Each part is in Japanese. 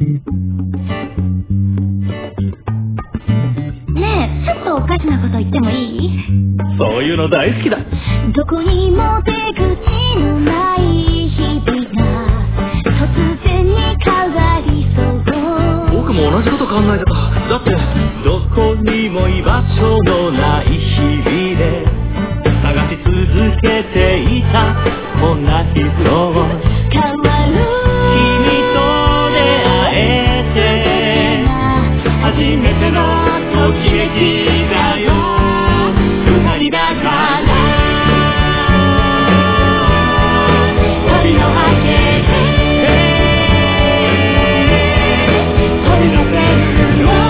ねえ、ちょっとおかしなこと言ってもいい？ そういうの大好きだ。 どこにも出口のない日々が突然に変わりそう。 僕も同じこと考えてた。だってどこにも居場所のない日々で探し続けていたこんな人を変わる君と出会えて初めてのときめきだよ。二人だから旅の果て飛び出せるの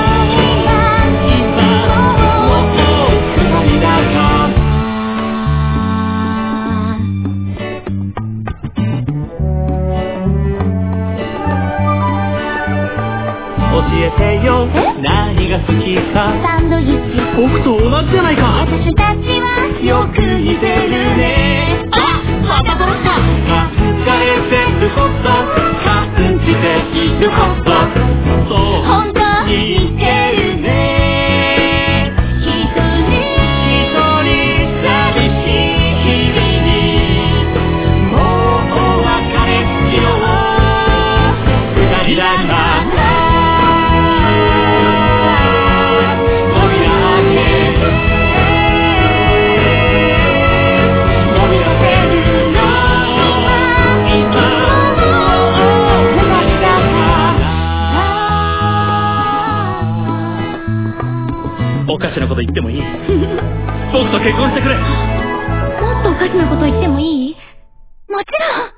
教えてよ何が好きか。 サンドイッチ。 僕と同じじゃないか。 私たちはよく似てるね。 あ、またどうした。 疲れてること感じていることそう本当に似てるね。 一人寂しい日々にもうお別れしよう。二人だからおかしなこと言ってもいい？僕と結婚してくれ。 もっとおかしなこと言ってもいい？もちろん。